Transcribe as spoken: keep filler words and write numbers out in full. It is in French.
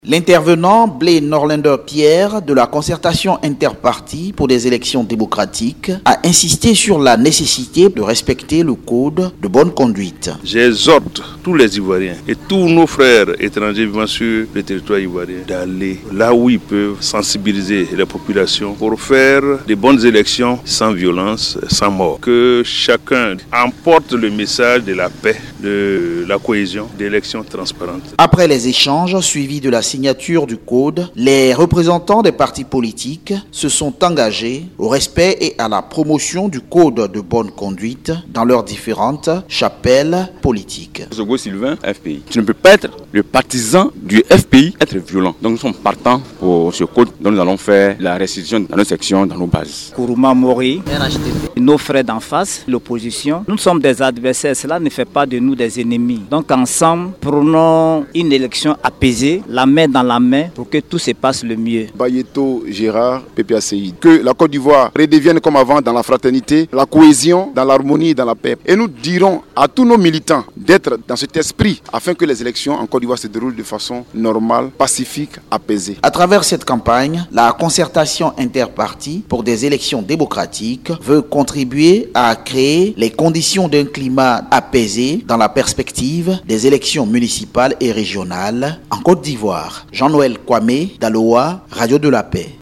L'intervenant Blé Norlander Pierre de la concertation interpartie pour des élections démocratiques a insisté sur la nécessité de respecter le code de bonne conduite. J'exhorte tous les Ivoiriens et tous nos frères étrangers vivant sur le territoire ivoirien d'aller là où ils peuvent sensibiliser la population pour faire de bonnes élections sans violence, sans mort. Que chacun emporte le message de la paix, de la cohésion, d'élections transparentes. Après les échanges suivis de la signature du code, les représentants des partis politiques se sont engagés au respect et à la promotion du code de bonne conduite dans leurs différentes chapelles politiques. Zogo Sylvain, F P I. Tu ne peux pas être le partisan du F P I, être violent. Donc nous sommes partants pour ce code dont nous allons faire la restitution dans nos sections, dans nos bases. Kourouma Mori, R H D P. Nos frères d'en face, l'opposition, nous sommes des adversaires. Cela ne fait pas de nous des ennemis. Donc ensemble, prenons une élection apaisée, la main dans la main pour que tout se passe le mieux. Bayeto Gérard, P P A C I. Que la Côte d'Ivoire redevienne comme avant dans la fraternité, la cohésion, dans l'harmonie et dans la paix. Et nous dirons à tous nos militants d'être dans cet esprit afin que les élections en Côte d'Ivoire se déroulent de façon normale, pacifique, apaisée. À travers cette campagne, la concertation interpartie pour des élections démocratiques veut contribuer à créer les conditions d'un climat apaisé dans la perspective des élections municipales et régionales en Côte d'Ivoire. Jean-Noël Kwame, Daloa, Radio de la Paix.